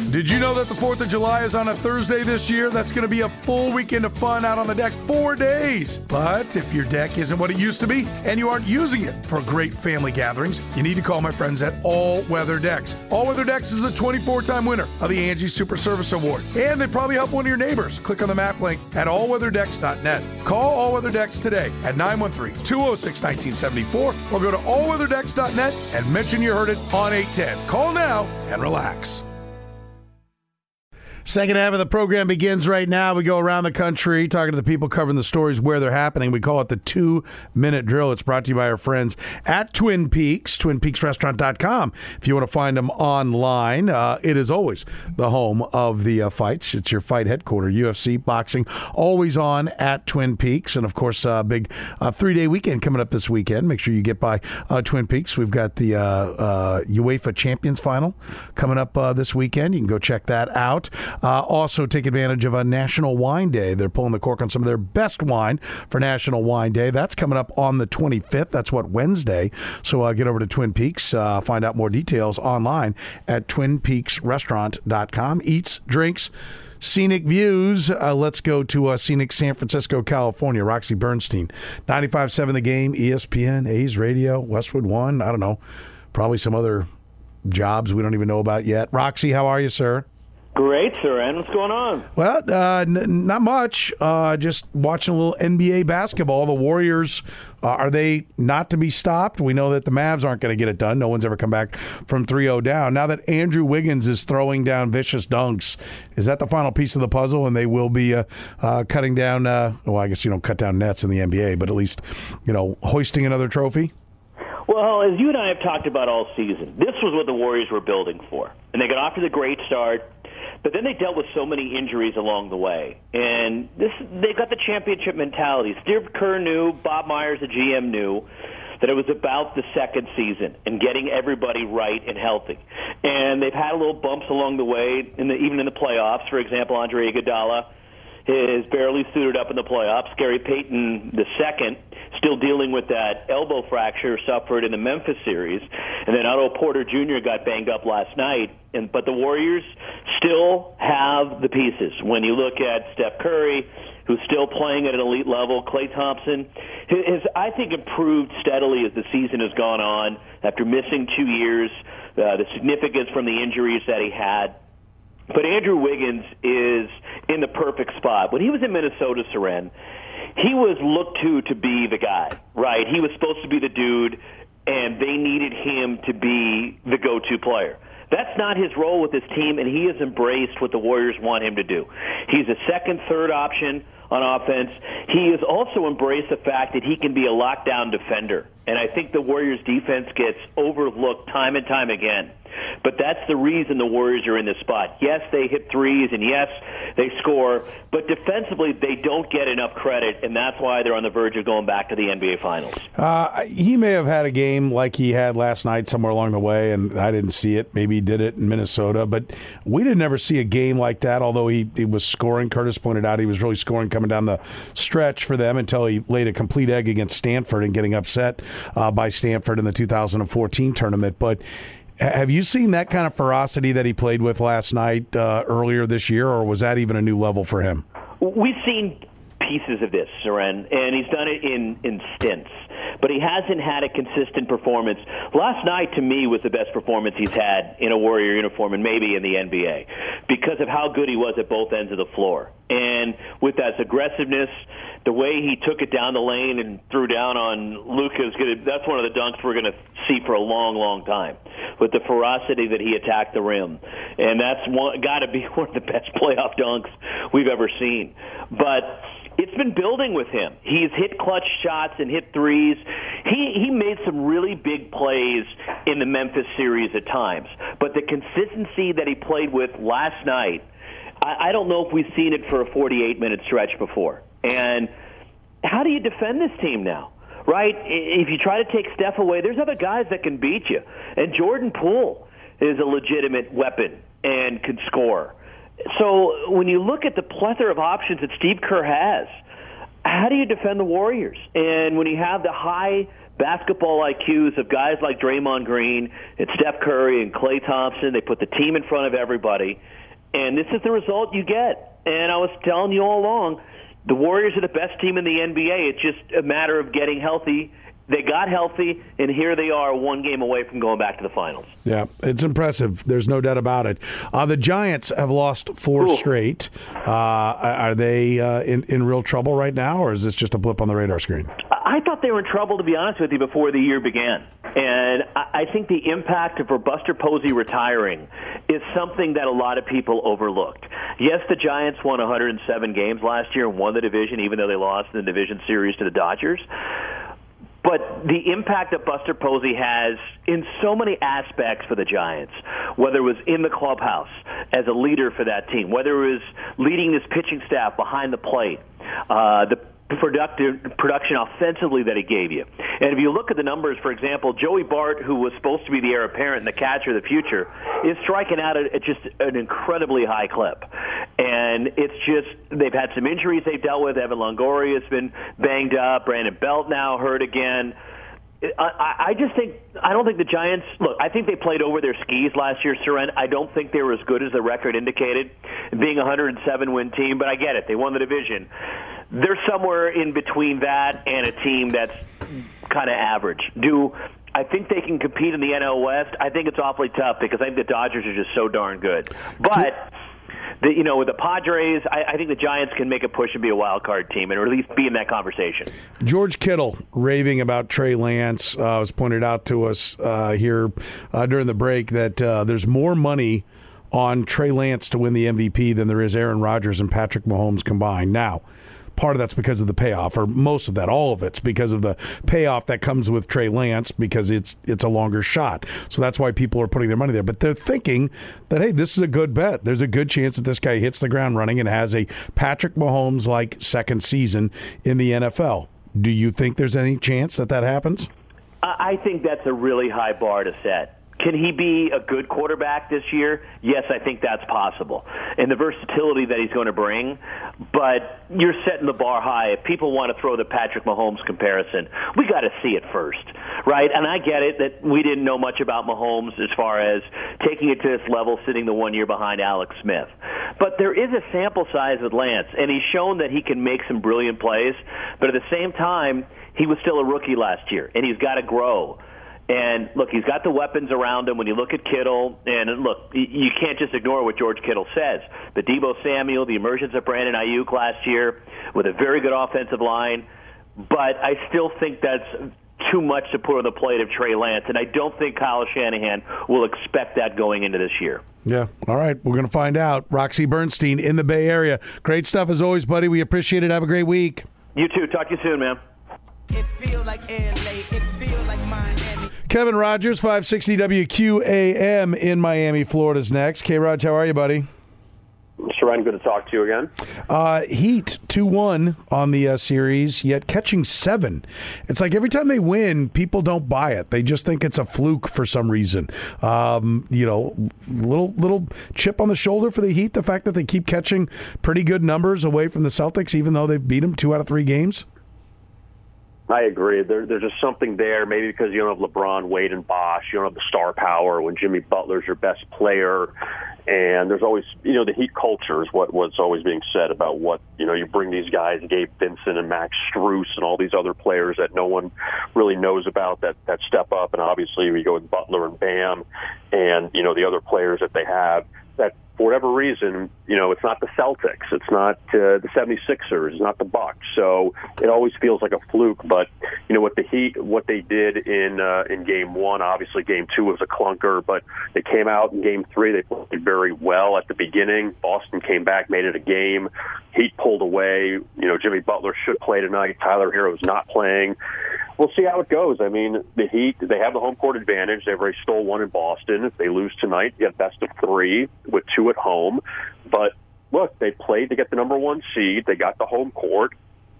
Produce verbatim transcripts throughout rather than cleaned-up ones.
Did you know that the fourth of July is on a Thursday this year? That's going to be a full weekend of fun out on the deck, four days. But if your deck isn't what it used to be and you aren't using it for great family gatherings, you need to call my friends at All Weather Decks. All Weather Decks is a twenty-four time winner of the Angie Super Service Award. And they probably help one of your neighbors. Click on the map link at all weather decks dot net. Call All Weather Decks today at nine one three, two oh six, one nine seven four or go to all weather decks dot net and mention you heard it on eight ten. Call now and relax. Second half of the program begins right now. We go around the country talking to the people covering the stories where they're happening. We call it the two-minute drill. It's brought to you by our friends at Twin Peaks, twin peaks restaurant dot com. If you want to find them online, uh, it is always the home of the uh, fights. It's your fight headquarters, U F C, boxing, always on at Twin Peaks. And, of course, a uh, big uh, three-day weekend coming up this weekend. Make sure you get by uh, Twin Peaks. We've got the uh, uh, UEFA Champions Final coming up uh, this weekend. You can go check that out. Uh, also, take advantage of a National Wine Day. They're pulling the cork on some of their best wine for National Wine Day. That's coming up on the twenty-fifth. That's what, Wednesday. So uh, get over to Twin Peaks. Uh, find out more details online at twin peaks restaurant dot com. Eats, drinks, scenic views. Uh, let's go to uh, scenic San Francisco, California. Roxy Bernstein, ninety-five point seven The Game, E S P N, A's Radio, Westwood One. I don't know. Probably some other jobs we don't even know about yet. Roxy, how are you, sir? Great, sir. And what's going on? Well, uh, n- not much. Uh, just watching a little N B A basketball. The Warriors, uh, are they not to be stopped? We know that the Mavs aren't going to get it done. No one's ever come back from three oh down. Now that Andrew Wiggins is throwing down vicious dunks, is that the final piece of the puzzle? And they will be uh, uh, cutting down, uh, well, I guess you don't cut down nets in the N B A, but at least, you know, hoisting another trophy? Well, as you and I have talked about all season, this was what the Warriors were building for. And they got off to the great start. But then they dealt with so many injuries along the way. And this they got the championship mentality. Steve Kerr knew, Bob Myers, the G M, knew that it was about the second season and getting everybody right and healthy. And they've had a little bumps along the way, in the, even in the playoffs. For example, Andre Iguodala is barely suited up in the playoffs. Gary Payton the second, still dealing with that elbow fracture suffered in the Memphis series. And then Otto Porter Junior got banged up last night. And But the Warriors still have the pieces. When you look at Steph Curry, who's still playing at an elite level, Klay Thompson has, I think, improved steadily as the season has gone on after missing two years, uh, the significance from the injuries that he had. But Andrew Wiggins is in the perfect spot. When he was in Minnesota, Seren, he was looked to to be the guy, right? He was supposed to be the dude, and they needed him to be the go-to player. That's not his role with his team, and he has embraced what the Warriors want him to do. He's a second, third option on offense. He has also embraced the fact that he can be a lockdown defender, and I think the Warriors' defense gets overlooked time and time again. But that's the reason the Warriors are in this spot. Yes, they hit threes, and yes, they score, but defensively they don't get enough credit, and that's why they're on the verge of going back to the N B A Finals. Uh, he may have had a game like he had last night somewhere along the way, and I didn't see it. Maybe he did it in Minnesota, but we didn't ever see a game like that, although he, he was scoring. Curtis pointed out he was really scoring coming down the stretch for them until he laid a complete egg against Stanford and getting upset uh, by Stanford in the two thousand fourteen tournament. But have you seen that kind of ferocity that he played with last night uh, earlier this year, or was that even a new level for him? We've seen pieces of this, Seren, and he's done it in, in stints. But he hasn't had a consistent performance. Last night, to me, was the best performance he's had in a Warrior uniform and maybe in the N B A because of how good he was at both ends of the floor. And with that aggressiveness, the way he took it down the lane and threw down on Luka's, that's one of the dunks we're going to see for a long, long time, with the ferocity that he attacked the rim. And that's got to be one of the best playoff dunks we've ever seen. But it's been building with him. He's hit clutch shots and hit threes. He he made some really big plays in the Memphis series at times. But the consistency that he played with last night, I, I don't know if we've seen it for a forty-eight minute stretch before. And how do you defend this team now? Right? If you try to take Steph away, there's other guys that can beat you. And Jordan Poole is a legitimate weapon and can score. So when you look at the plethora of options that Steve Kerr has, how do you defend the Warriors? And when you have the high basketball I Qs of guys like Draymond Green and Steph Curry and Klay Thompson. They put the team in front of everybody, and this is the result you get. And I was telling you all along, the Warriors are the best team in the N B A. It's just a matter of getting healthy. They got healthy, and here they are one game away from going back to the finals. Yeah, it's impressive. There's no doubt about it. Uh, the Giants have lost four Ooh. straight. Uh, are they uh, in, in real trouble right now, or is this just a blip on the radar screen? I thought they were in trouble, to be honest with you, before the year began. And I think the impact of Buster Posey retiring is something that a lot of people overlooked. Yes, the Giants won one hundred seven games last year and won the division, even though they lost in the division series to the Dodgers. But the impact that Buster Posey has in so many aspects for the Giants, whether it was in the clubhouse as a leader for that team, whether it was leading this pitching staff behind the plate, uh, the productive production offensively that he gave you. And if you look at the numbers, for example, Joey Bart, who was supposed to be the heir apparent and the catcher of the future, is striking out at just an incredibly high clip. And it's just, they've had some injuries they've dealt with. Evan Longoria has been banged up. Brandon Belt now hurt again. I, I just think, I don't think the Giants, look, I think they played over their skis last year, Soren. I don't think they were as good as the record indicated, being a one hundred seven win team, but I get it. They won the division. They're somewhere in between that and a team that's kind of average. Do I think they can compete in the N L West? I think it's awfully tough because I think the Dodgers are just so darn good. But, the, you know, with the Padres, I, I think the Giants can make a push and be a wild card team and or at least be in that conversation. George Kittle raving about Trey Lance uh, was pointed out to us uh, here uh, during the break that uh, there's more money on Trey Lance to win the M V P than there is Aaron Rodgers and Patrick Mahomes combined. Now, part of that's because of the payoff, or most of that, all of it's because of the payoff that comes with Trey Lance because it's it's a longer shot. So that's why people are putting their money there. But they're thinking that, hey, this is a good bet. There's a good chance that this guy hits the ground running and has a Patrick Mahomes-like second season in the N F L. Do you think there's any chance that that happens? I think that's a really high bar to set. Can he be a good quarterback this year? Yes, I think that's possible. And the versatility that he's going to bring, but you're setting the bar high. If people want to throw the Patrick Mahomes comparison, we got to see it first, right? And I get it that we didn't know much about Mahomes as far as taking it to this level, sitting the one year behind Alex Smith. But there is a sample size with Lance, and he's shown that he can make some brilliant plays, but at the same time, he was still a rookie last year, and he's got to grow. And, look, he's got the weapons around him. When you look at Kittle, and, look, you can't just ignore what George Kittle says. The Deebo Samuel, the emergence of Brandon Ayuk last year with a very good offensive line. But I still think that's too much to put on the plate of Trey Lance, and I don't think Kyle Shanahan will expect that going into this year. Yeah. All right. We're going to find out. Roxy Bernstein in the Bay Area. Great stuff as always, buddy. We appreciate it. Have a great week. You too. Talk to you soon, man. It feels like L A. It feels like Miami. Kevin Rogers, five sixty W Q A M in Miami, Florida's next. K-Rog, how are you, buddy? Sharon, good to talk to you again. Uh, Heat two one on the uh, series, yet catching seven. It's like every time they win, people don't buy it. They just think it's a fluke for some reason. Um, you know, little little chip on the shoulder for the Heat, the fact that they keep catching pretty good numbers away from the Celtics, even though they beat them two out of three games. I agree. There, there's just something there, maybe because you don't have LeBron, Wade, and Bosh. You don't have the star power when Jimmy Butler's your best player. And there's always, you know, the Heat culture is what, what's always being said about what, you know, you bring these guys, Gabe Vincent and Max Strus and all these other players that no one really knows about that, that step up. And obviously we go with Butler and Bam and, you know, the other players that they have that, for whatever reason, you know, it's not the Celtics, it's not uh, the seventy-sixers, it's not the Bucks. So it always feels like a fluke. But, you know, what the Heat, what they did in uh, in game one, obviously game two was a clunker, but they came out in game three, they played very well at the beginning. Boston came back, made it a game. Heat pulled away. You know, Jimmy Butler should play tonight. Tyler Hero's not playing. We'll see how it goes. I mean, the Heat, they have the home court advantage. They've already stole one in Boston. If they lose tonight, you have best of three with two at home. But, look, they played to get the number one seed. They got the home court.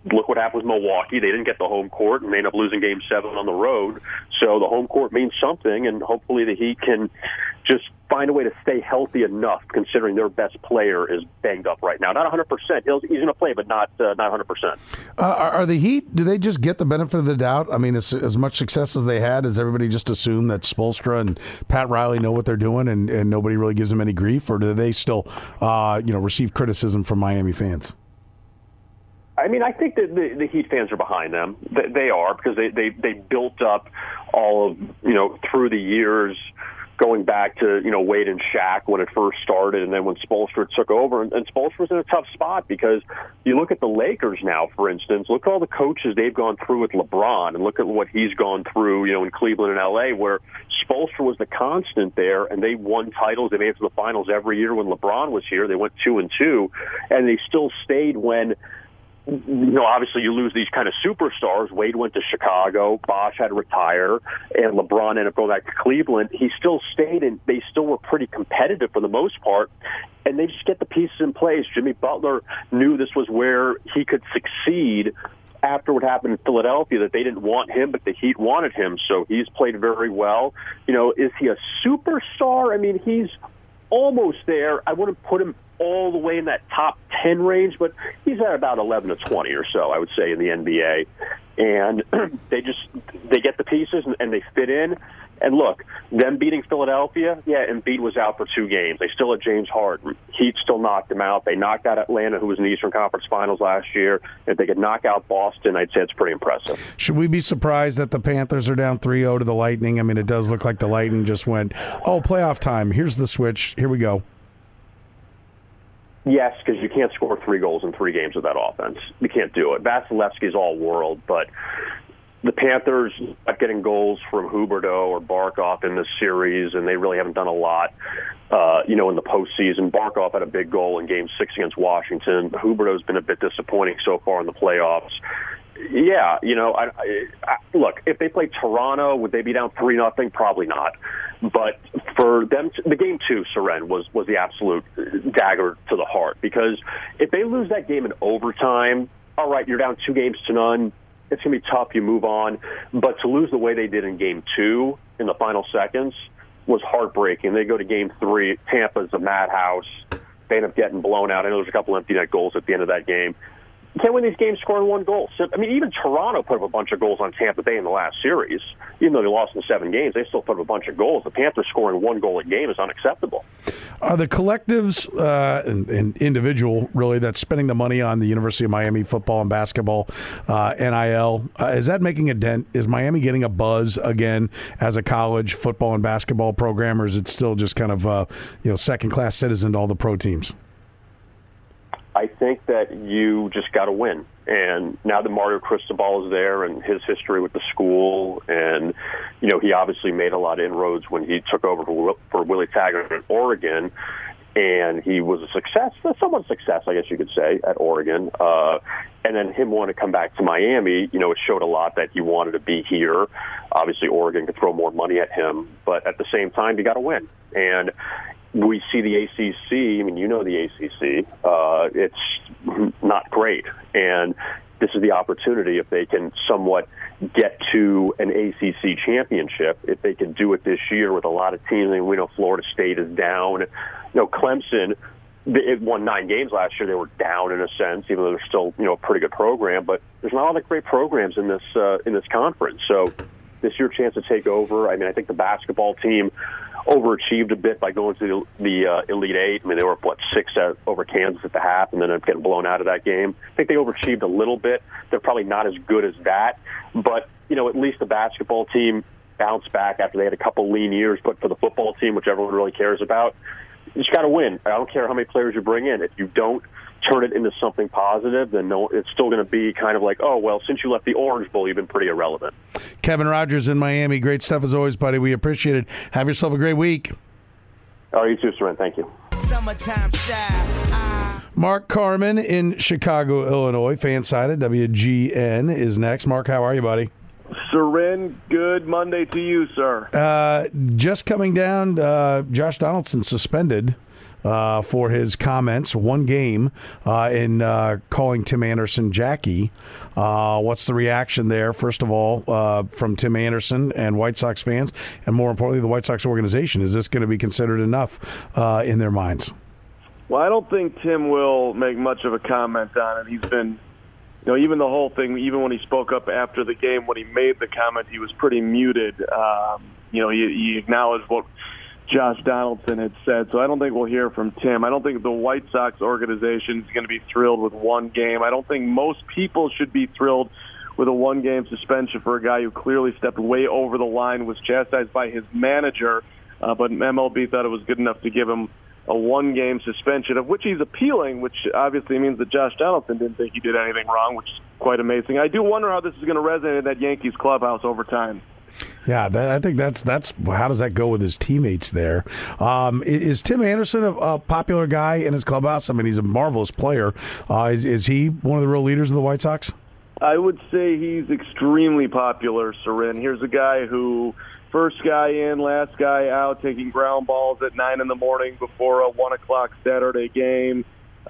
look what happened with Milwaukee. They didn't get the home court and they ended up losing game seven on the road. So the home court means something, and hopefully the Heat can just find a way to stay healthy enough, considering their best player is banged up right now. Not one hundred percent. He'll, he's going to play, but not uh, not one hundred percent. Uh, are, are the Heat, do they just get the benefit of the doubt? I mean, as, as much success as they had, does everybody just assume that Spoelstra and Pat Riley know what they're doing and, and nobody really gives them any grief? Or do they still uh, you know, receive criticism from Miami fans? I mean, I think that the, the Heat fans are behind them. They are, because they, they, they built up all of, you know, through the years, going back to, you know, Wade and Shaq when it first started, and then when Spoelstra took over. And, and Spoelstra was in a tough spot, because you look at the Lakers now, for instance, look at all the coaches they've gone through with LeBron, and look at what he's gone through, you know, in Cleveland and L A, where Spoelstra was the constant there, and they won titles. They made it to the finals every year when LeBron was here. They went two and two, and they still stayed when, you know, obviously you lose these kind of superstars. Wade went to Chicago, Bosh had to retire, and LeBron ended up going back to Cleveland. He still stayed, and they still were pretty competitive for the most part, and they just get the pieces in place. Jimmy Butler knew this was where he could succeed after what happened in Philadelphia, that they didn't want him, but the Heat wanted him, so he's played very well. You know, is he a superstar? I mean, he's almost there. I wouldn't put him all the way in that top ten range, but he's at about eleven to twenty or so, I would say, in the N B A. And they just, they get the pieces and, and they fit in. And look, them beating Philadelphia, yeah, Embiid was out for two games. They still had James Harden. Heat still knocked him out. They knocked out Atlanta, who was in the Eastern Conference Finals last year. If they could knock out Boston, I'd say it's pretty impressive. Should we be surprised that the Panthers are down three oh to the Lightning? I mean, it does look like the Lightning just went, oh, playoff time. Here's the switch. Here we go. Yes, because you can't score three goals in three games with that offense. You can't do it. Vasilevsky's all world, but the Panthers not getting goals from Huberdeau or Barkov in this series, and they really haven't done a lot, uh, you know, in the postseason. Barkov had a big goal in Game Six against Washington. Huberdeau's been a bit disappointing so far in the playoffs. Yeah, you know, I, I, I, look, if they play Toronto, would they be down three nothing? Probably not. But for them, to, the game two, Seren, was, was the absolute dagger to the heart. Because if they lose that game in overtime, all right, you're down two games to none. It's going to be tough. You move on. But to lose the way they did in game two in the final seconds was heartbreaking. They go to game three. Tampa's a madhouse. They end up getting blown out. I know there's a couple empty net goals at the end of that game. You can't win these games scoring one goal. So, I mean, even Toronto put up a bunch of goals on Tampa Bay in the last series. Even though they lost in seven games, they still put up a bunch of goals. The Panthers scoring one goal a game is unacceptable. Are the collectives uh, and, and individual, really, that's spending the money on the University of Miami football and basketball, uh, N I L, uh, is that making a dent? Is Miami getting a buzz again as a college football and basketball program, or is it still just kind of uh, you know, second-class citizen to all the pro teams? I think that you just got to win. And now that Mario Cristobal is there and his history with the school, and, you know, he obviously made a lot of inroads when he took over for, for Willie Taggart in Oregon, and he was a success, somewhat success, I guess you could say, at Oregon. Uh, and then him wanting to come back to Miami, you know, it showed a lot that he wanted to be here. Obviously, Oregon could throw more money at him, but at the same time, you got to win. And we see the A C C, I mean, you know the A C C, uh, it's not great. And this is the opportunity, if they can somewhat get to an A C C championship, if they can do it this year with a lot of teams. I mean, we know Florida State is down. You know, Clemson, it won nine games last year. They were down in a sense, even though they're still, you know, a pretty good program. But there's not a lot of great programs in this uh, in this conference. So this is your chance to take over. I mean, I think the basketball team overachieved a bit by going to the, the uh, Elite Eight. I mean, they were, what, six at, over Kansas at the half, and then ended up getting blown out of that game. I think they overachieved a little bit. They're probably not as good as that. But, you know, at least the basketball team bounced back after they had a couple lean years. But for the football team, which everyone really cares about, you just got to win. I don't care how many players you bring in. If you don't turn it into something positive, then no, it's still going to be kind of like, oh, well, since you left the Orange Bowl, you've been pretty irrelevant. Kevin Rogers in Miami. Great stuff as always, buddy. We appreciate it. Have yourself a great week. Oh, you too, Seren. Thank you. Summertime shy. Mark Carman in Chicago, Illinois. Fansided, W G N is next. Mark, how are you, buddy? Soren, good Monday to you, sir. Uh, just coming down, uh, Josh Donaldson suspended uh, for his comments, one game uh, in uh, calling Tim Anderson Jackie. Uh, what's the reaction there, first of all, uh, from Tim Anderson and White Sox fans, and more importantly, the White Sox organization? Is this going to be considered enough uh, in their minds? Well, I don't think Tim will make much of a comment on it. He's been, you know, even the whole thing, even when he spoke up after the game, when he made the comment, he was pretty muted. Um, you know, he, he acknowledged what Josh Donaldson had said. So I don't think we'll hear from Tim. I don't think the White Sox organization is going to be thrilled with one game. I don't think most people should be thrilled with a one-game suspension for a guy who clearly stepped way over the line, was chastised by his manager, uh, but M L B thought it was good enough to give him a one-game suspension, of which he's appealing, which obviously means that Josh Donaldson didn't think he did anything wrong, which is quite amazing. I do wonder how this is going to resonate in that Yankees clubhouse over time. Yeah, that, I think that's that's how does that go with his teammates there? Um, is, is Tim Anderson a, a popular guy in his clubhouse? I mean, he's a marvelous player. Uh, is, is he one of the real leaders of the White Sox? I would say he's extremely popular, Soren. Here's a guy who, first guy in, last guy out, taking ground balls at nine in the morning before a one o'clock Saturday game.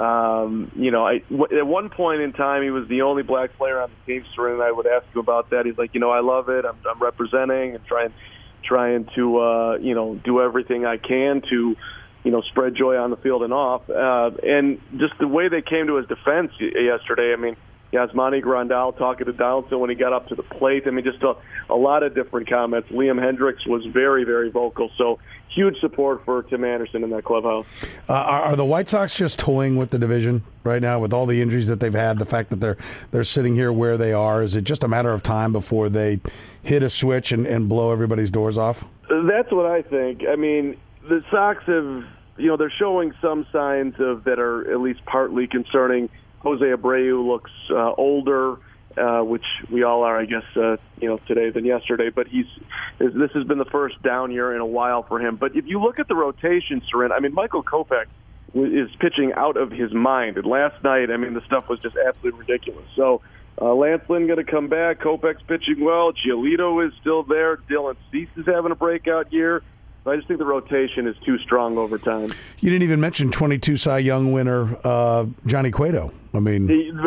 Um, you know, I, w- at one point in time, he was the only black player on the team. Soren, I would ask him about that. He's like, you know, I love it. I'm, I'm representing and trying, trying to, uh, you know, do everything I can to, you know, spread joy on the field and off. Uh, and just the way they came to his defense yesterday, I mean, Yasmani Grandal talking to Donaldson when he got up to the plate. I mean, just a, a lot of different comments. Liam Hendricks was very, very vocal. So huge support for Tim Anderson in that clubhouse. Uh, are, are the White Sox just toying with the division right now with all the injuries that they've had, the fact that they're they're sitting here where they are? Is it just a matter of time before they hit a switch and, and blow everybody's doors off? That's what I think. I mean, the Sox have, you know, they're showing some signs of that are at least partly concerning. Jose Abreu looks uh, older, uh, which we all are, I guess, uh, you know, today than yesterday. But he's this has been the first down year in a while for him. But if you look at the rotation, Soren, I mean, Michael Kopech is pitching out of his mind. And last night, I mean, the stuff was just absolutely ridiculous. So uh, Lance Lynn going to come back. Kopech's pitching well. Giolito is still there. Dylan Cease is having a breakout year. I just think the rotation is too strong over time. You didn't even mention twenty-two Cy Young winner uh, Johnny Cueto. I mean,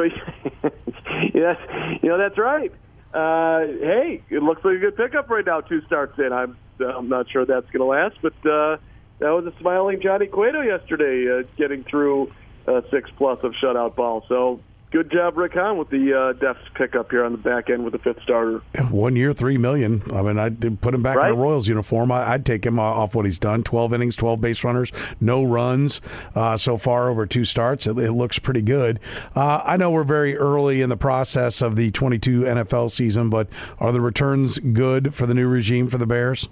yes, you know that's right. Uh, hey, it looks like a good pickup right now. Two starts in. I'm I'm not sure that's going to last, but uh, that was a smiling Johnny Cueto yesterday, uh, getting through uh, six plus of shutout ball. So. Good job, Rick Hahn, with the uh, Defs pickup here on the back end with the fifth starter. One year, three million. I mean, I'd put him back right? in a Royals uniform. I, I'd take him off what he's done. Twelve innings, twelve base runners, no runs uh, so far over two starts. It, it looks pretty good. Uh, I know we're very early in the process of the twenty-two N F L season, but are the returns good for the new regime for the Bears?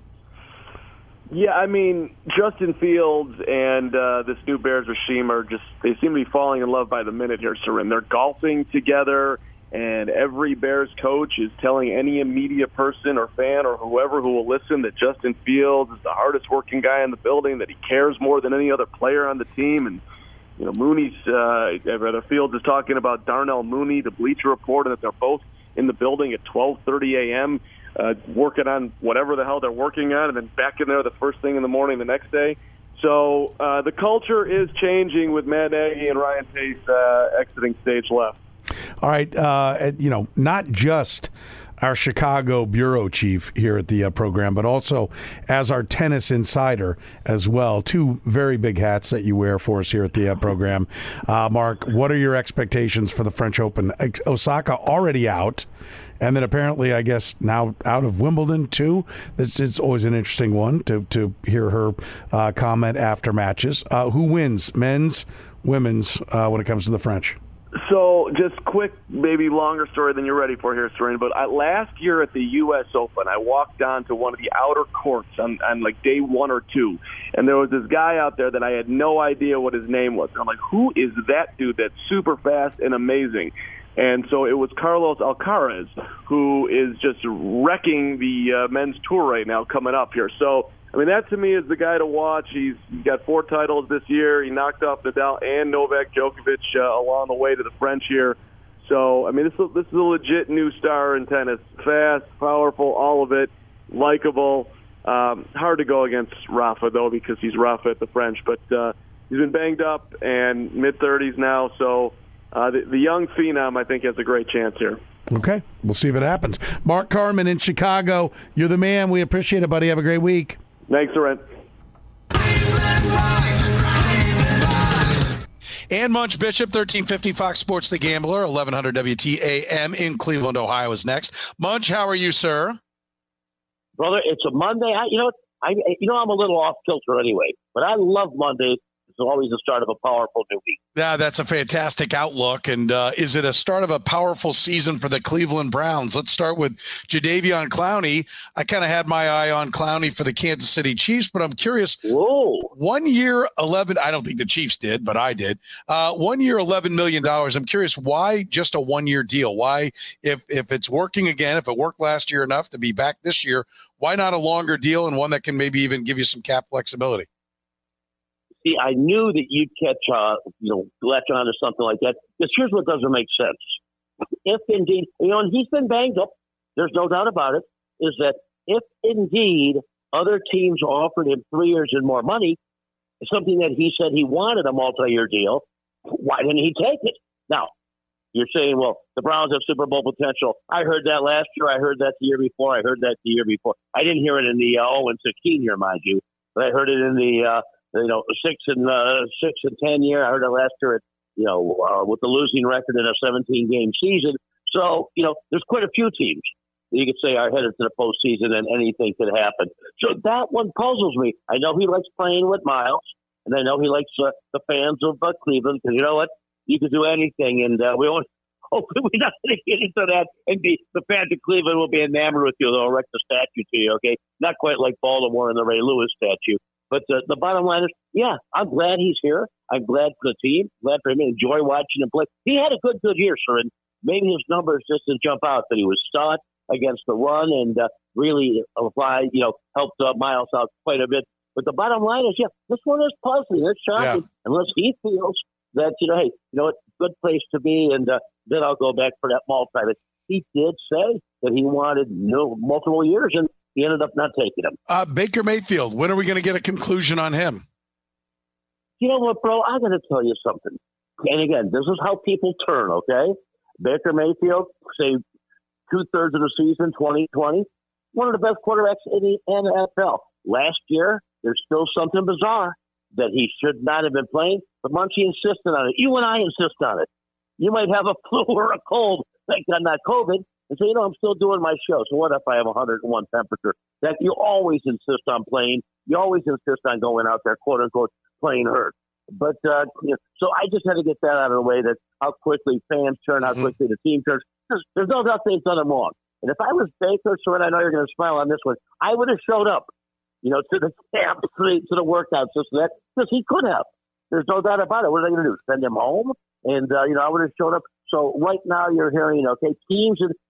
Yeah, I mean, Justin Fields and uh, this new Bears regime are just, they seem to be falling in love by the minute here, Soren. They're golfing together, and every Bears coach is telling any media person or fan or whoever who will listen that Justin Fields is the hardest working guy in the building, that he cares more than any other player on the team. And, you know, Mooney's, uh, rather, Fields is talking about Darnell Mooney, the Bleacher Report, and that they're both in the building at twelve thirty a.m., Uh, working on whatever the hell they're working on, and then back in there the first thing in the morning the next day. So uh, the culture is changing with Matt Nagy and Ryan Pace uh, exiting stage left. All right, uh, you know, not just our Chicago bureau chief here at the uh, program, but also as our tennis insider as well. Two very big hats that you wear for us here at the uh, program. Uh, Mark, what are your expectations for the French Open? Osaka already out, and then apparently, I guess, now out of Wimbledon, too. It's, it's always an interesting one to, to hear her uh, comment after matches. Uh, who wins, men's, women's, uh, when it comes to the French? So, just quick, maybe longer story than you're ready for here, Serena, but I, last year at the U S Open, I walked on to one of the outer courts on, on like day one or two, and there was this guy out there that I had no idea what his name was. And I'm like, who is that dude that's super fast and amazing? And so it was Carlos Alcaraz, who is just wrecking the uh, men's tour right now coming up here. So, I mean, that to me is the guy to watch. He's got four titles this year. He knocked off Nadal and Novak Djokovic uh, along the way to the French here. So, I mean, this is, this is a legit new star in tennis. Fast, powerful, all of it, likable. Um, hard to go against Rafa, though, because he's Rafa at the French. But uh, he's been banged up and mid-thirties now, so uh, the, the young phenom, I think, has a great chance here. Okay, we'll see if it happens. Mark Carman in Chicago, you're the man. We appreciate it, buddy. Have a great week. Thanks, Loren. And Munch Bishop, thirteen fifty Fox Sports The Gambler, eleven hundred W T A M in Cleveland, Ohio is next. Munch, how are you, sir? Brother, it's a Monday. I, you know, I you know I'm a little off kilter anyway, but I love Mondays. It's always the start of a powerful new week. Yeah, that's a fantastic outlook. And uh, is it a start of a powerful season for the Cleveland Browns? Let's start with Jadeveon Clowney. I kind of had my eye on Clowney for the Kansas City Chiefs, but I'm curious. Whoa. One year, eleven. I don't think the Chiefs did, but I did. Uh, one year, eleven million dollars. I'm curious why just a one year deal? Why, if if it's working again, if it worked last year enough to be back this year, why not a longer deal and one that can maybe even give you some cap flexibility? See, I knew that you'd catch, uh, you know, latch on to something like that. Because here's what doesn't make sense. If indeed, you know, and he's been banged up, there's no doubt about it, is that if indeed other teams offered him three years and more money, something that he said he wanted a multi-year deal, why didn't he take it? Now, you're saying, well, the Browns have Super Bowl potential. I heard that last year. I heard that the year before. I heard that the year before. I didn't hear it in the uh, oh and sixteen year, mind you, but I heard it in the uh, you know six and uh, six and ten year. I heard it last year, at, you know, uh, with the losing record in a seventeen game season. So you know, there's quite a few teams you could say are headed to the postseason, and anything could happen. So that one puzzles me. I know he likes playing with Miles, and I know he likes uh, the fans of uh, Cleveland, because you know what, you could do anything, and uh, we won't. Hopefully, we're not going to get into that, and be, the fans of Cleveland will be enamored with you. They'll erect a statue to you. Okay, not quite like Baltimore and the Ray Lewis statue, but uh, the bottom line is, yeah, I'm glad he's here. I'm glad for the team. Glad for him. Enjoy watching him play. He had a good, good year, sir, and maybe his numbers just didn't jump out, but he was stout against the run, and uh, really applied, you know, helped uh, Miles out quite a bit. But the bottom line is, yeah, this one is puzzling. It's shocking. Yeah. Unless he feels that, you know, hey, you know, it's a good place to be, and uh, then I'll go back for that multi. But he did say that he wanted, you know, multiple years, and he ended up not taking them. Uh, Baker Mayfield, when are we going to get a conclusion on him? You know what, bro? I'm going to tell you something. And again, this is how people turn, okay? Baker Mayfield, say, two-thirds of the season, twenty twenty, one of the best quarterbacks in the N F L. Last year, there's still something bizarre that he should not have been playing, but Munchie insisted on it. You and I insist on it. You might have a flu or a cold, thank God not COVID, and say, you know, I'm still doing my show. So what if I have one hundred one temperature? That you always insist on playing. You always insist on going out there, quote unquote, playing hurt. But uh, you know, so I just had to get that out of the way. That how quickly fans turn, how quickly the team turns. There's, there's no doubt they've done them wrong. And if I was Baker, so I know you're going to smile on this one, I would have showed up, you know, to the camp, to the, to the workouts, just that, because he could have. There's no doubt about it. What are they going to do? Send him home? And uh, you know, I would have showed up. So right now, you're hearing, okay, teams are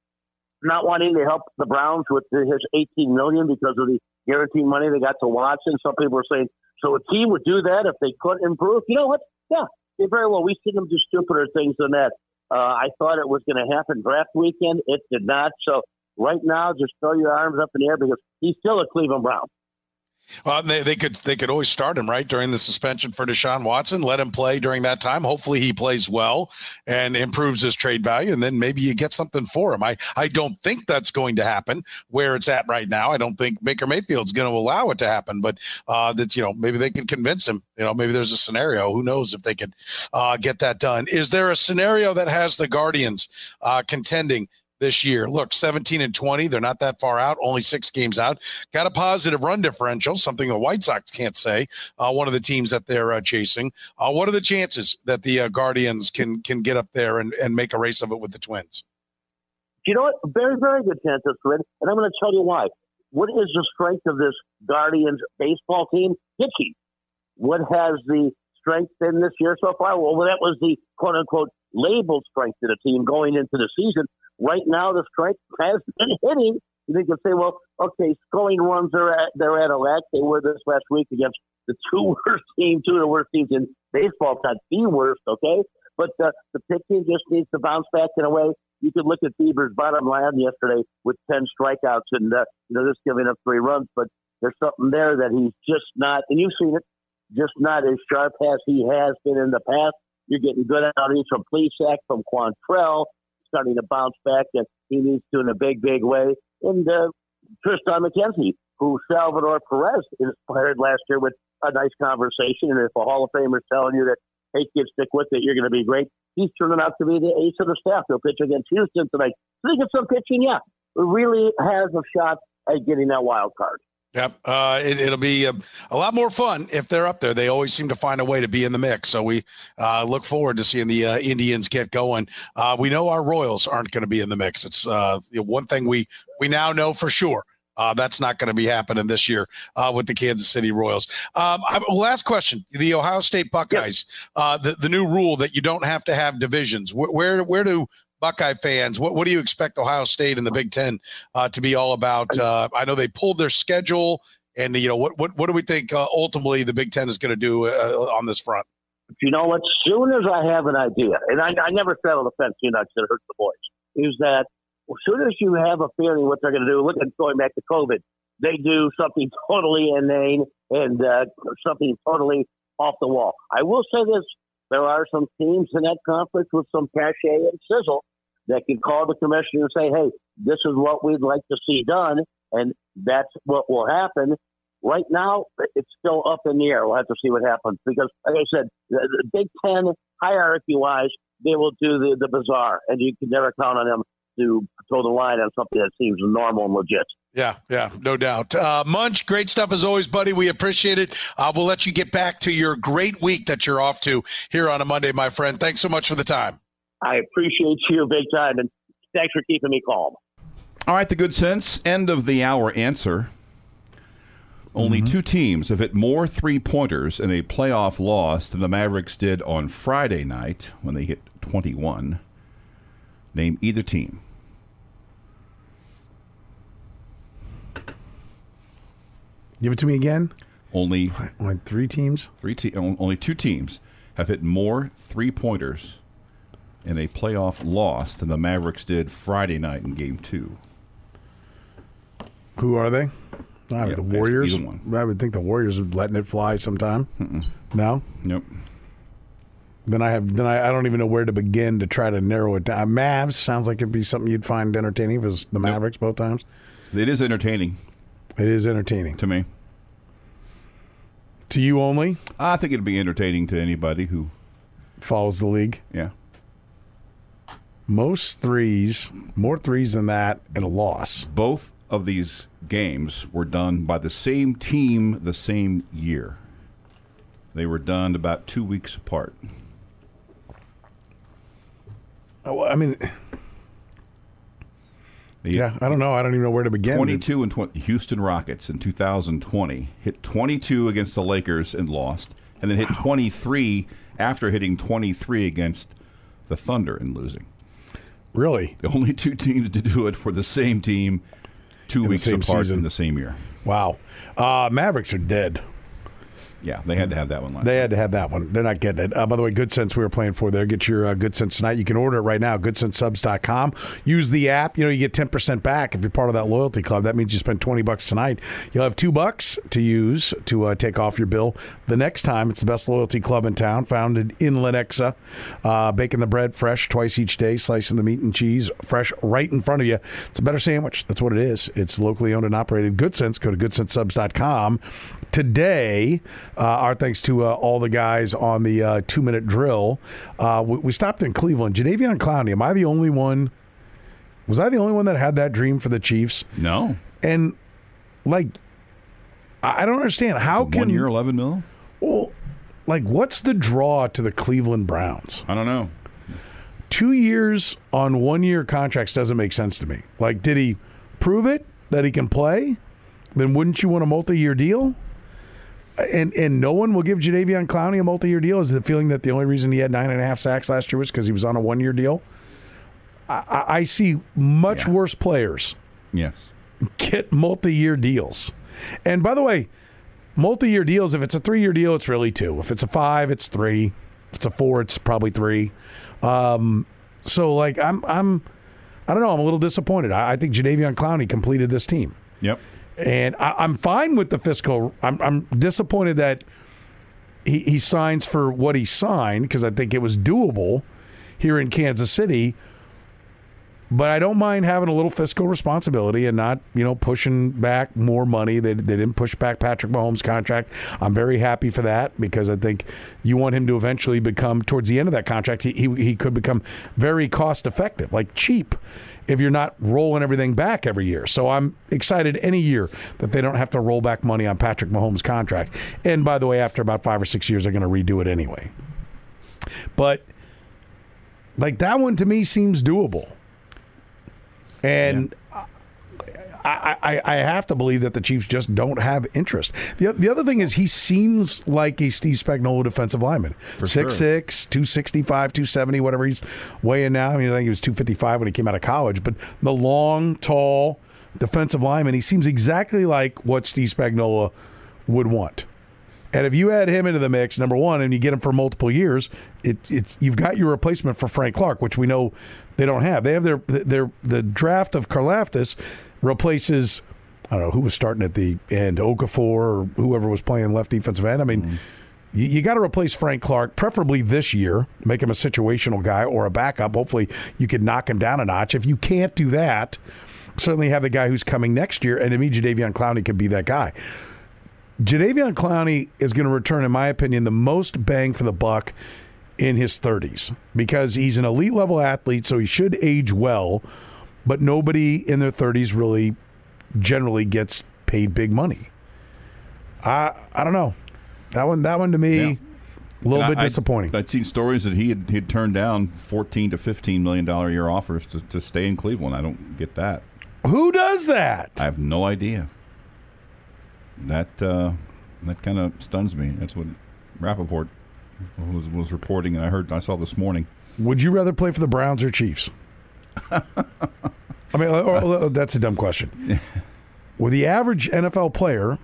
not wanting to help the Browns with his eighteen million dollars because of the guaranteed money they got to Watson. Some people are saying, so a team would do that if they couldn't improve. You know what? Yeah, they very well. We've seen them do stupider things than that. Uh, I thought it was going to happen draft weekend. It did not. So right now, just throw your arms up in the air, because he's still a Cleveland Brown. Well, they, they could they could always start him, right, during the suspension for Deshaun Watson. Let him play during that time. Hopefully he plays well and improves his trade value, and then maybe you get something for him. I, I don't think that's going to happen where it's at right now. I don't think Baker Mayfield's going to allow it to happen, but uh, that, you know, maybe they can convince him. You know, maybe there's a scenario. Who knows if they could uh, get that done. Is there a scenario that has the Guardians uh, contending this year? Look, seventeen and twenty, they're not that far out, only six games out. Got a positive run differential, something the White Sox can't say, uh, one of the teams that they're uh, chasing. Uh, what are the chances that the uh, Guardians can can get up there and, and make a race of it with the Twins? You know what? Very, very good chances, Fred. And I'm going to tell you why. What is the strength of this Guardians baseball team? Pitching. What has the strength been this year so far? Well, that was the quote-unquote labeled strength of the team going into the season. Right now, the strength has been hitting. You think you'll say, well, okay, scoring runs are at, they're at a lack. They were this last week against the two worst teams, two of the worst teams in baseball, not the worst, okay? But the, the pitching just needs to bounce back in a way. You could look at Bieber's bottom line yesterday with ten strikeouts and, uh, you know, just giving up three runs. But there's something there that he's just not, and you've seen it, just not as sharp as he has been in the past. You're getting good outings from Plesac, from Quantrell, starting to bounce back, and he needs to in a big, big way. And uh, Tristan McKenzie, who Salvador Perez inspired last year with a nice conversation. And if a Hall of Famer is telling you that, hey, kid, stick with it, you're going to be great, he's turning out to be the ace of the staff. He'll pitch against Houston tonight. So they get some pitching, yeah. It really has a shot at getting that wild card. Yep. Uh, it, it'll be a, a lot more fun if they're up there. They always seem to find a way to be in the mix. So we uh, look forward to seeing the uh, Indians get going. Uh, we know our Royals aren't going to be in the mix. It's uh, one thing we, we now know for sure. Uh, that's not going to be happening this year uh, with the Kansas City Royals. Um, I, last question: the Ohio State Buckeyes, yep. uh, the the new rule that you don't have to have divisions. Where where, where do Buckeye fans? What what do you expect Ohio State and the Big Ten uh, to be all about? Uh, I know they pulled their schedule, and you know what what what do we think uh, ultimately the Big Ten is going to do uh, on this front? You know, as soon as I have an idea, and I, I never sat on the fence, you know, because it hurts the boys, is that as soon as you have a feeling what they're going to do, look at going back to COVID, they do something totally inane and uh, something totally off the wall. I will say this, there are some teams in that conference with some cachet and sizzle that can call the commissioner and say, hey, this is what we'd like to see done, and that's what will happen. Right now, it's still up in the air. We'll have to see what happens because, like I said, the, the Big Ten, hierarchy-wise, they will do the, the bizarre, and you can never count on them to toe the line on something that seems normal and legit. Yeah, yeah, no doubt. Uh, Munch, great stuff as always, buddy. We appreciate it. Uh, we'll let you get back to your great week that you're off to here on a Monday, my friend. Thanks so much for the time. I appreciate you big time, and thanks for keeping me calm. All right, the good sense, end of the hour answer. Only mm-hmm. two teams have hit more three-pointers in a playoff loss than the Mavericks did on Friday night when they hit twenty-one. Name either team. Give it to me again. Only Went three teams. Three te- Only two teams have hit more three-pointers in a playoff loss than the Mavericks did Friday night in Game Two. Who are they? I Yeah, the Warriors. either one. I would think the Warriors are letting it fly sometime. Mm-mm. No. Nope. Then I have. Then I, I don't even know where to begin to try to narrow it down. Mavs sounds like it'd be something you'd find entertaining. If it was the Mavericks both times. It is entertaining. It is entertaining to me. To you only? I think it'd be entertaining to anybody who follows the league. Yeah. Most threes, more threes than that, and a loss. Both of these games were done by the same team the same year. They were done about two weeks apart. Oh, I mean, the, yeah, I don't know. I don't even know where to begin. twenty-two and twenty. Houston Rockets in two thousand twenty hit twenty-two against the Lakers and lost, and then hit wow. twenty-three after hitting twenty-three against the Thunder and losing. Really? The only two teams to do it were the same team two in weeks apart season. in the same year. Wow. Uh, Mavericks are dead. Yeah, they had to have that one last They night. had to have that one. They're not getting it. Uh, by the way, Good Sense we were playing for there. Get your uh, Good Sense tonight. You can order it right now, good sense subs dot com. Use the app. You know, you get ten percent back if you're part of that loyalty club. That means you spend twenty bucks tonight. You'll have two bucks to use to uh, take off your bill the next time. It's the best loyalty club in town, founded in Lenexa. Uh, baking the bread fresh twice each day, slicing the meat and cheese fresh right in front of you. It's a better sandwich. That's what it is. It's locally owned and operated. Good Sense. Go to good sense subs dot com. Today, uh, our thanks to uh, all the guys on the uh, two-minute drill. Uh, we, we stopped in Cleveland. Jadeveon Clowney, am I the only one? Was I the only one that had that dream for the Chiefs? No. And, like, I, I don't understand. How can... One year, eleven mil? Well, like, what's the draw to the Cleveland Browns? I don't know. Two years on one-year contracts doesn't make sense to me. Like, did he prove it that he can play? Then wouldn't you want a multi-year deal? And and no one will give Jadeveon Clowney a multi-year deal? Is the feeling that the only reason he had nine and a half sacks last year was because he was on a one-year deal? I, I see much yeah. worse players yes. get multi-year deals. And by the way, multi-year deals, if it's a three-year deal, it's really two. If it's a five, it's three. If it's a four, it's probably three. Um, so, like, I'm, I'm, I don't know. I'm a little disappointed. I, I think Jadeveon Clowney completed this team. Yep. And I, I'm fine with the fiscal. I'm, I'm disappointed that he, he signs for what he signed because I think it was doable here in Kansas City. But I don't mind having a little fiscal responsibility and not, you know, pushing back more money. They, they didn't push back Patrick Mahomes' contract. I'm very happy for that because I think you want him to eventually become, towards the end of that contract, he, he, he could become very cost effective, like cheap, if you're not rolling everything back every year. So I'm excited any year that they don't have to roll back money on Patrick Mahomes' contract. And by the way, after about five or six years, they're going to redo it anyway. But like that one to me seems doable. And yeah. I, I, I have to believe that the Chiefs just don't have interest. The, the other thing is he seems like a Steve Spagnuolo defensive lineman. For six six, two sixty-five, two seventy, whatever he's weighing now. I mean, I think he was two fifty-five when he came out of college. But the long, tall defensive lineman, he seems exactly like what Steve Spagnuolo would want. And if you add him into the mix, number one, and you get him for multiple years, it, it's you've got your replacement for Frank Clark, which we know they don't have. They have their their the draft of Karlaftis replaces, I don't know who was starting at the end, Okafor or whoever was playing left defensive end. I mean, mm-hmm. you, you got to replace Frank Clark, preferably this year, make him a situational guy or a backup. Hopefully, you can knock him down a notch. If you can't do that, certainly have the guy who's coming next year, and to me, Jadeveon Clowney could be that guy. Jadeveon Clowney is going to return, in my opinion, the most bang for the buck in his thirties because he's an elite level athlete, so he should age well, but nobody in their thirties really generally gets paid big money. I I don't know. That one that one to me, yeah. a little and bit I, disappointing. I'd, I'd seen stories that he had he'd turned down fourteen to fifteen million dollars a year offers to, to stay in Cleveland. I don't get that. Who does that? I have no idea. That uh, that kind of stuns me. That's what Rappaport was, was reporting, and I heard I saw this morning. Would you rather play for the Browns or Chiefs? I mean, or, or, that's a dumb question. With the average N F L player,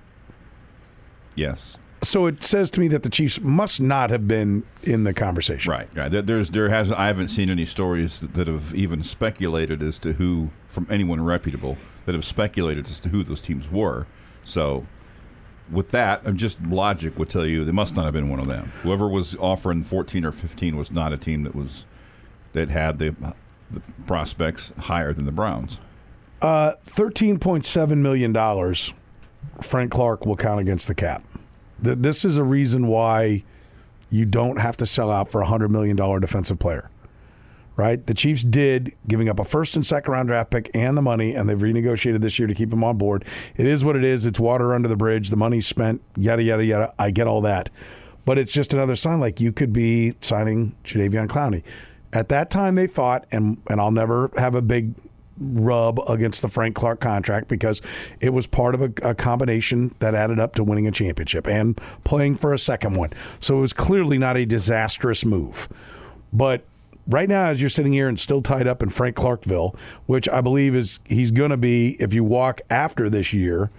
yes. So it says to me that the Chiefs must not have been in the conversation. Right. Right. There, there's there has I haven't seen any stories that, that have even speculated as to who, from anyone reputable, that have speculated as to who those teams were. So, with that, just logic would tell you they must not have been one of them. Whoever was offering fourteen or fifteen was not a team that was that had the, the prospects higher than the Browns. Uh, thirteen point seven million dollars. Frank Clark will count against the cap. This is a reason why you don't have to sell out for a hundred million dollar defensive player. Right? The Chiefs did, giving up a first and second round draft pick and the money, and they've renegotiated this year to keep him on board. It is what it is. It's water under the bridge. The money's spent, yada, yada, yada. I get all that. But it's just another sign like you could be signing Jadeveon Clowney. At that time, they thought, and, and I'll never have a big rub against the Frank Clark contract because it was part of a, a combination that added up to winning a championship and playing for a second one. So it was clearly not a disastrous move. But right now, as you're sitting here and still tied up in Frank Clarkville, which I believe is he's going to be, if you walk after this year,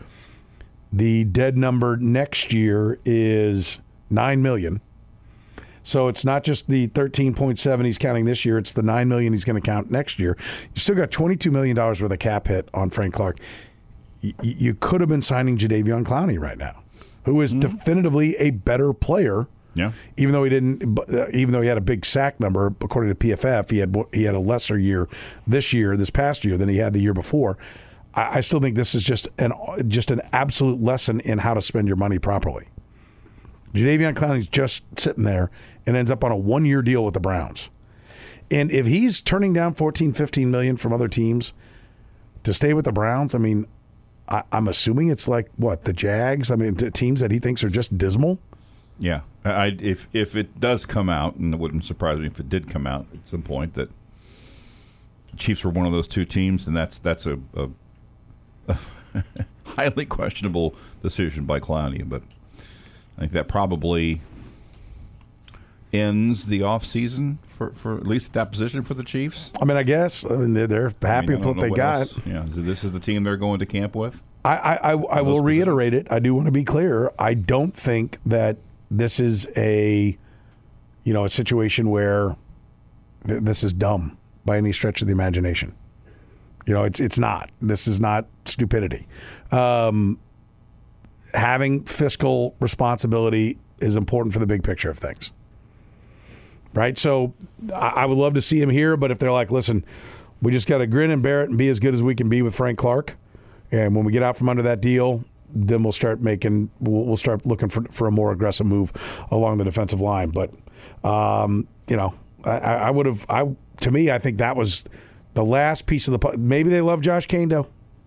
the dead number next year is nine million dollars. So it's not just the thirteen point seven he's counting this year, it's the nine million dollars he's going to count next year. You still got twenty-two million dollars worth of cap hit on Frank Clark. Y- you could have been signing Jadeveon Clowney right now, who is mm-hmm. definitively a better player. Yeah. Even though he didn't, even though he had a big sack number, according to P F F, he had he had a lesser year this year, this past year, than he had the year before. I, I still think this is just an just an absolute lesson in how to spend your money properly. Jadeveon Clowney's just sitting there and ends up on a one-year deal with the Browns, and if he's turning down fourteen, fifteen million from other teams to stay with the Browns, I mean, I, I'm assuming it's like what the Jags. I mean, t- teams that he thinks are just dismal. Yeah, I, if if it does come out, and it wouldn't surprise me if it did come out at some point that the Chiefs were one of those two teams, then that's that's a, a, a highly questionable decision by Clowney. But I think that probably ends the offseason for, for at least that position for the Chiefs. I mean, I guess I mean they're, they're happy I mean, with what they what got. Else. Yeah, so this is the team they're going to camp with. I I, I, I will reiterate it. I do want to be clear. I don't think that this is a you know, a situation where th- this is dumb by any stretch of the imagination. You know, it's it's not. This is not stupidity. Um, having fiscal responsibility is important for the big picture of things. Right? So I, I would love to see him here, but if they're like, listen, we just got to grin and bear it and be as good as we can be with Frank Clark, and when we get out from under that deal, then we'll start making, we'll, we'll start looking for, for a more aggressive move along the defensive line. But, um, you know, I, I would have, I to me, I think that was the last piece of the, maybe they love Josh Kando.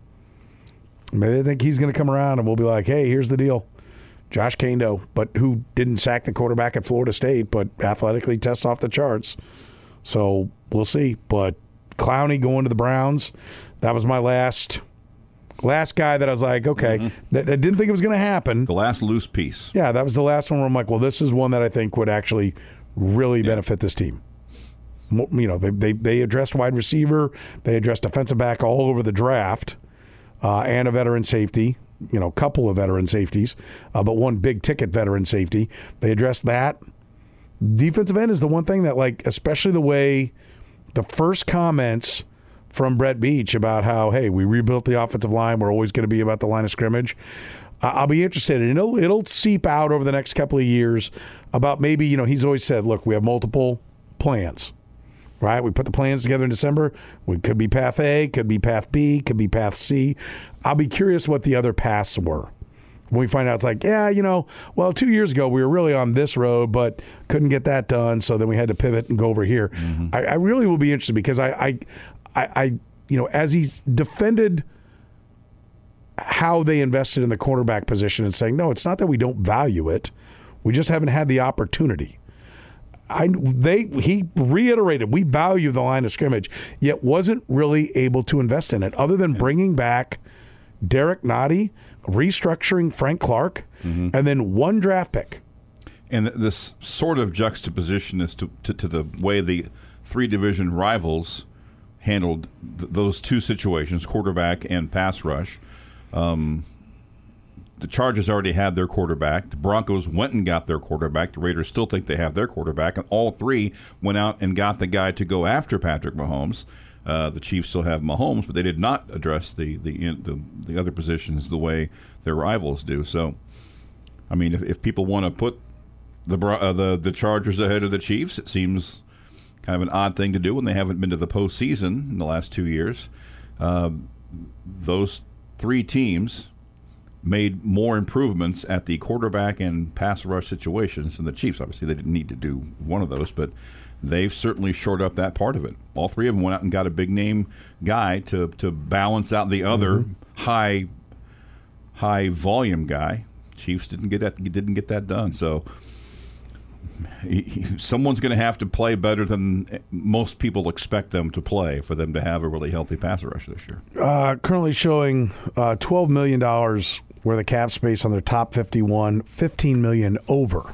Maybe they think he's going to come around and we'll be like, hey, here's the deal. Josh Kando, but who didn't sack the quarterback at Florida State, but athletically tests off the charts. So we'll see. But Clowney going to the Browns, that was my last last guy that I was like, okay, mm-hmm. I didn't think it was going to happen. The last loose piece. Yeah, that was the last one where I'm like, well, this is one that I think would actually really yeah. benefit this team. You know, they, they they addressed wide receiver, they addressed defensive back all over the draft, uh, and a veteran safety, you know, a couple of veteran safeties, uh, but one big ticket veteran safety. They addressed that. Defensive end is the one thing that, like, especially the way the first comments from Brett Beach about how, hey, we rebuilt the offensive line, we're always going to be about the line of scrimmage. Uh, I'll be interested, and it'll, it'll seep out over the next couple of years about maybe, you know, he's always said, look, we have multiple plans. Right, we put the plans together in December. We could be path A, could be path B, could be path C. I'll be curious what the other paths were. When we find out, it's like, yeah, you know, well, two years ago we were really on this road, but couldn't get that done, so then we had to pivot and go over here. Mm-hmm. I, I really will be interested because I, I, I, I, you know, as he's defended how they invested in the quarterback position and saying, no, it's not that we don't value it, we just haven't had the opportunity. I they he reiterated we value the line of scrimmage, yet wasn't really able to invest in it other than bringing back Derek Nottie, restructuring Frank Clark, mm-hmm. and then one draft pick. And this sort of juxtaposition is to, to, to the way the three division rivals handled th- those two situations, quarterback and pass rush. Um, The Chargers already had their quarterback. The Broncos went and got their quarterback. The Raiders still think they have their quarterback. And all three went out and got the guy to go after Patrick Mahomes. Uh, the Chiefs still have Mahomes, but they did not address the the, the the other positions the way their rivals do. So, I mean, if, if people want to put the, uh, the the Chargers ahead of the Chiefs, it seems kind of an odd thing to do when they haven't been to the postseason in the last two years. Uh, those three teams made more improvements at the quarterback and pass rush situations than the Chiefs. Obviously, they didn't need to do one of those, but they've certainly shored up that part of it. All three of them went out and got a big-name guy to to balance out the other mm-hmm. high high volume guy. Chiefs didn't get that didn't get that done. So he, he, someone's going to have to play better than most people expect them to play for them to have a really healthy pass rush this year. Uh, currently showing uh, twelve million dollars worth of cap space on their top fifty-one, fifteen million dollars over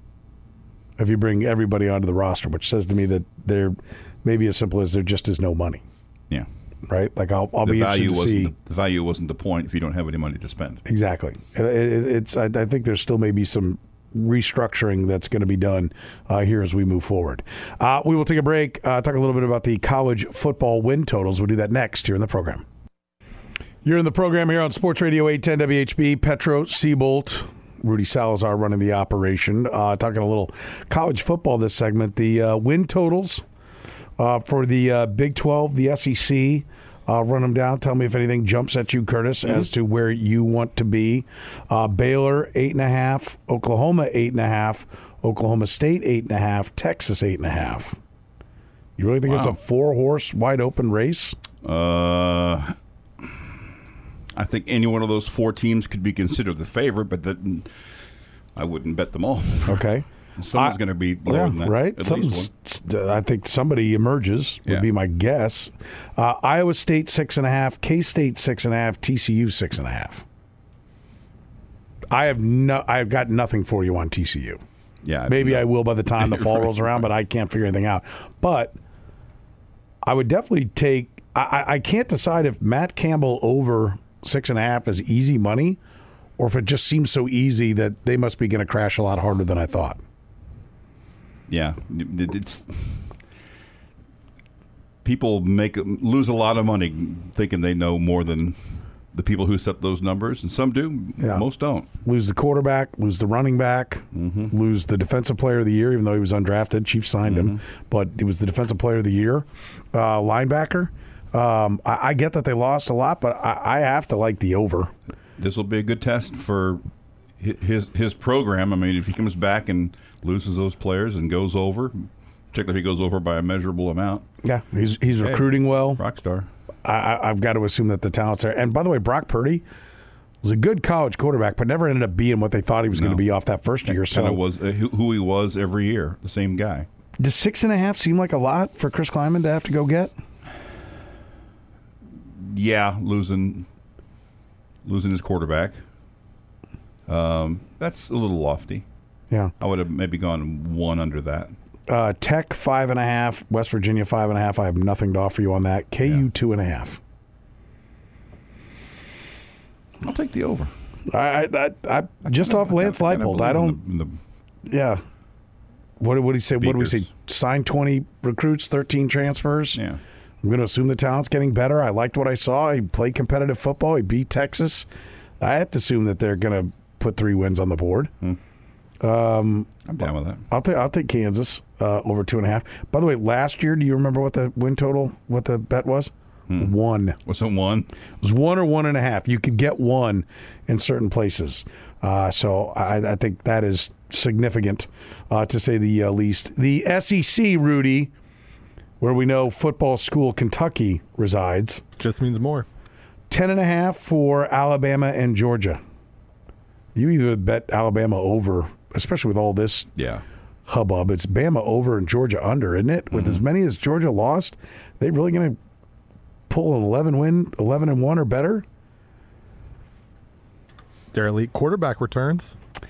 if you bring everybody onto the roster, which says to me that there maybe as simple as there just is no money. Yeah. Right? Like I'll, I'll the be value interested to see. The, the value wasn't the point if you don't have any money to spend. Exactly. It, it, it's. I, I think there's still maybe some restructuring that's going to be done uh, here as we move forward. Uh, we will take a break, uh, talk a little bit about the college football win totals. We'll do that next here in the program. You're in the program here on Sports Radio eight ten W H B. Petro, Seabolt, Rudy Salazar running the operation. Uh, talking a little college football this segment. The uh, win totals uh, for the uh, Big twelve, the S E C. Uh, run them down. Tell me if anything jumps at you, Curtis, mm-hmm. as to where you want to be. Uh, Baylor, eight and a half. Oklahoma, eight and a half. Oklahoma State, eight and a half. Texas, eight and a half. You really think wow. it's a four-horse, wide-open race? Uh, I think any one of those four teams could be considered the favorite, but that, I wouldn't bet them all. Okay. Someone's going to be lower yeah, than that. Right? At Something's, least one. I think somebody emerges would yeah. be my guess. Uh, Iowa State six and a half, K-State six and a half, T C U six and a half. I have no, I've got nothing for you on T C U. Yeah, maybe no. I will by the time the fall right, rolls around, right. but I can't figure anything out. But I would definitely take. I, I can't decide if Matt Campbell over six and a half is easy money, or if it just seems so easy that they must be going to crash a lot harder than I thought. Yeah, it, it's people make lose a lot of money thinking they know more than the people who set those numbers, and some do. Yeah. Most don't. Lose the quarterback, lose the running back, mm-hmm. lose the defensive player of the year, even though he was undrafted. Chiefs signed mm-hmm. him, but he was the defensive player of the year. Uh, linebacker. Um, I, I get that they lost a lot, but I, I have to like the over. This will be a good test for his his program. I mean, if he comes back and loses those players and goes over, particularly if he goes over by a measurable amount. Yeah, he's he's hey, recruiting well. Rock star. I, I've got to assume that the talent's there. And by the way, Brock Purdy was a good college quarterback, but never ended up being what they thought he was no. going to be off that first year. So kind of was uh, who he was every year, the same guy. Does six and a half seem like a lot for Chris Kleiman to have to go get? Yeah, losing losing his quarterback. Um, that's a little lofty. Yeah, I would have maybe gone one under that. Uh, Tech five and a half, West Virginia five and a half. I have nothing to offer you on that. K U yeah. two and a half. I'll take the over. I, I, I, I just off Lance I Leipold. I don't. In the, in the yeah. What what did he say? Speakers. What did we say? Signed twenty recruits, thirteen transfers. Yeah. I'm going to assume the talent's getting better. I liked what I saw. He played competitive football. He beat Texas. I have to assume that they're going to put three wins on the board. Hmm. Um, I'm down with that. I'll take I'll take Kansas uh, over two and a half. By the way, last year, do you remember what the win total? What the bet was? Hmm. One. Was it one? It was one or one and a half. You could get one in certain places. Uh, so I, I think that is significant, uh, to say the uh, least. The S E C, Rudy, where we know football school Kentucky resides, just means more. Ten and a half for Alabama and Georgia. You either bet Alabama over, especially with all this yeah. hubbub. It's Bama over and Georgia under, isn't it? With mm-hmm. as many as Georgia lost, they really going to pull an eleven win, eleven and one or better? Their elite quarterback returns.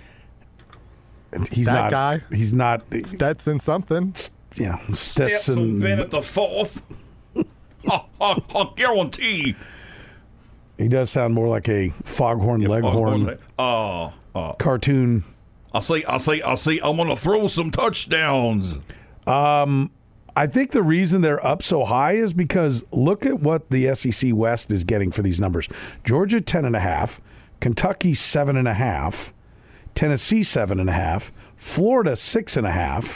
He's that not guy. He's not Stetson something. Yeah, Stetson. Stetson Bennett the fourth. I, I, I guarantee. He does sound more like a foghorn yeah, leghorn foghorn, uh, uh, cartoon. I'll say, I'll say, I'll say, I'm going to throw some touchdowns. Um, I think the reason they're up so high is because look at what the S E C West is getting for these numbers. Georgia ten and a half, Kentucky seven and a half, Tennessee seven and a half, Florida six and a half,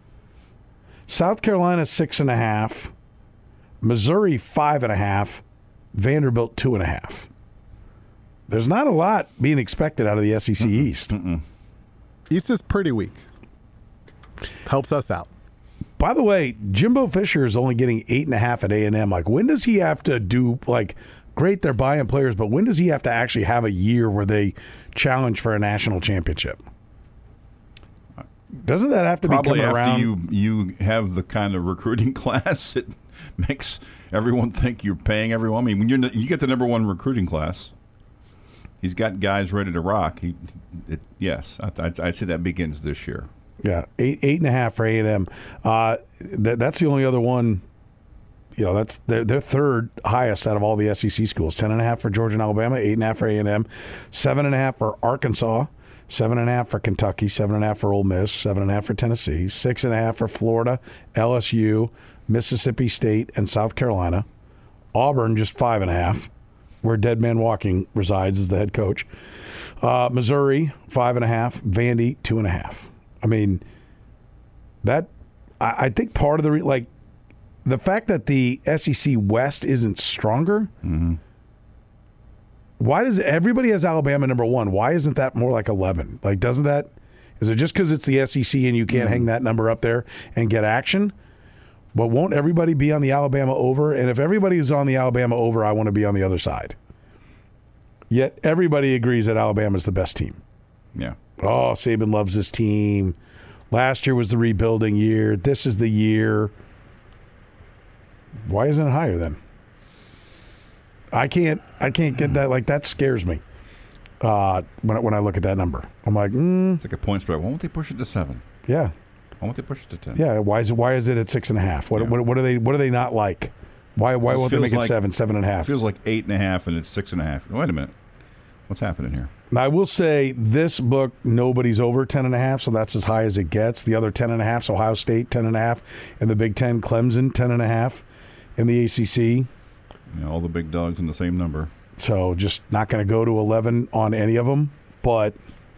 South Carolina six and a half, Missouri five and a half, Vanderbilt two and a half. There's not a lot being expected out of the S E C Mm-mm. East. Mm-mm. East is pretty weak. Helps us out. By the way, Jimbo Fisher is only getting eight and a half at A and M. Like, when does he have to do like? Great, they're buying players, but when does he have to actually have a year where they challenge for a national championship? Doesn't that have to Probably be coming after around? you you have the kind of recruiting class it makes everyone think you're paying everyone. I mean, when you're you get the number one recruiting class, he's got guys ready to rock. He, it, yes, I, I'd, I'd say that begins this year. Yeah, eight eight and a half for A and M. Uh, th- that's the only other one. You know, that's they're, they're third highest out of all the S E C schools. Ten and a half for Georgia and Alabama, eight and a half for A and M, seven and a half for Arkansas, seven and a half for Kentucky, seven and a half for Ole Miss, seven and a half for Tennessee, six and a half for Florida, L S U, Mississippi State, and South Carolina. Auburn just five and a half, where Dead Man Walking resides as the head coach. Uh, Missouri five and a half, Vandy two and a half. I mean, that I, I think part of the re- like. The fact that the S E C West isn't stronger, mm-hmm. why does everybody has Alabama number one? Why isn't that more like eleven? Like, doesn't that, is it just because it's the S E C and you can't mm-hmm. hang that number up there and get action? But won't everybody be on the Alabama over? And if everybody is on the Alabama over, I want to be on the other side. Yet everybody agrees that Alabama is the best team. Yeah. Oh, Saban loves this team. Last year was the rebuilding year. This is the year. Why isn't it higher then? I can't. I can't get that. Like, that scares me. Uh, when I, when I look at that number, I'm like, mm. It's like a point spread. Why won't they push it to seven? Yeah. Why won't they push it to ten? Yeah. Why is it? Why is it at six and a half? What? Yeah. What, what are they? What are they not like? Why? Why won't they make it like, seven? Seven and a half? It feels like eight and a half, and it's six and a half. Wait a minute. What's happening here? Now, I will say this book, nobody's over ten and a half, so that's as high as it gets. The other ten and a half, Ohio State ten and a half, in the Big Ten, Clemson ten and a half, in the A C C. Yeah, all the big dogs in the same number. So just not going to go to eleven on any of them, but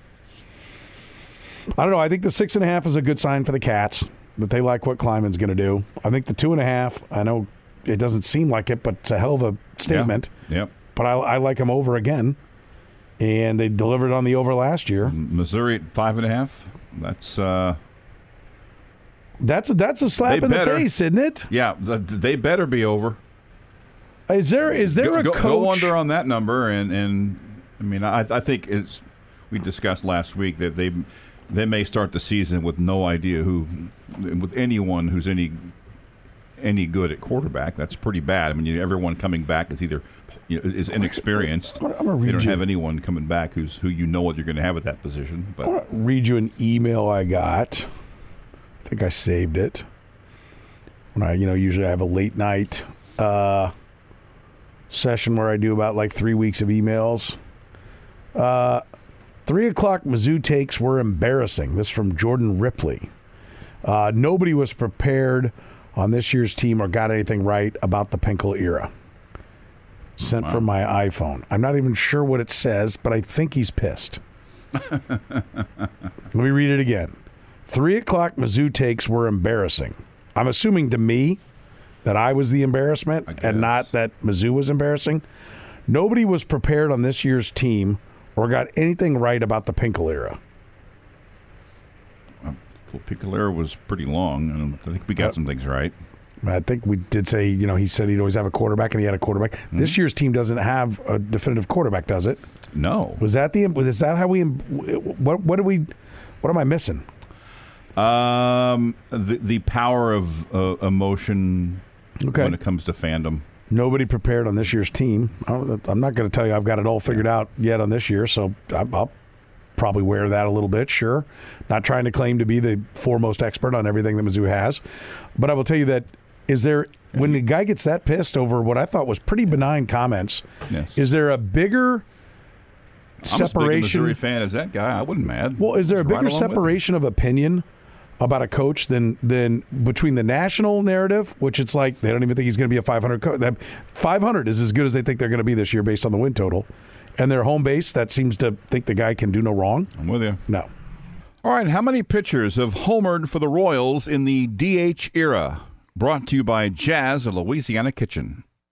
I don't know. I think the six and a half is a good sign for the Cats that they like what Kleiman's going to do. I think the two and a half, I know it doesn't seem like it, but it's a hell of a statement. Yeah. Yep. But I, I like them over again. And they delivered on the over last year. Missouri at five and a half. That's uh, that's a, that's a slap in better, the face, isn't it? Yeah, they better be over. Is there is there go, a go, coach? Go under on that number, and, and I mean, I, I think it's we discussed last week that they they may start the season with no idea who, with anyone who's any any good at quarterback. That's pretty bad. I mean, you, everyone coming back is either. You know, is inexperienced. I'm gonna read you don't you. have anyone coming back who's who you know what you're going to have at that position. But I'm gonna read you an email I got. I think I saved it. When I, you know, usually I have a late night uh, session where I do about like three weeks of emails. Uh, three o'clock Mizzou takes were embarrassing. This from Jordan Ripley. Uh, nobody was prepared on this year's team or got anything right about the Pinkel era. Sent wow. from my iPhone. I'm not even sure what it says, but I think he's pissed. Let me read it again. Three o'clock Mizzou takes were embarrassing. I'm assuming to me that I was the embarrassment and not that Mizzou was embarrassing. Nobody was prepared on this year's team or got anything right about the Pinkel era. Well, Pinkel era was pretty long, and I think we got uh, some things right. I think we did say, you know, he said he'd always have a quarterback, and he had a quarterback. Mm-hmm. This year's team doesn't have a definitive quarterback, does it? No. Was that the? Was that how we? What? What do we? What am I missing? Um, the the power of uh, emotion okay. when it comes to fandom. Nobody prepared on this year's team. I'm not going to tell you I've got it all figured out yet on this year, so I'll probably wear that a little bit, sure. Not trying to claim to be the foremost expert on everything that Mizzou has, but I will tell you that. Is there, when the guy gets that pissed over what I thought was pretty benign comments, yes. is there a bigger separation? I'm as big a Missouri fan as that guy. I wasn't mad. Well, is there a bigger right separation of opinion about a coach than than between the national narrative, which it's like they don't even think he's going to be a five hundred coach. That five hundred is as good as they think they're going to be this year based on the win total, and their home base that seems to think the guy can do no wrong. I'm with you. No. All right. How many pitchers have homered for the Royals in the D H era? Brought to you by Jazz, a Louisiana Kitchen.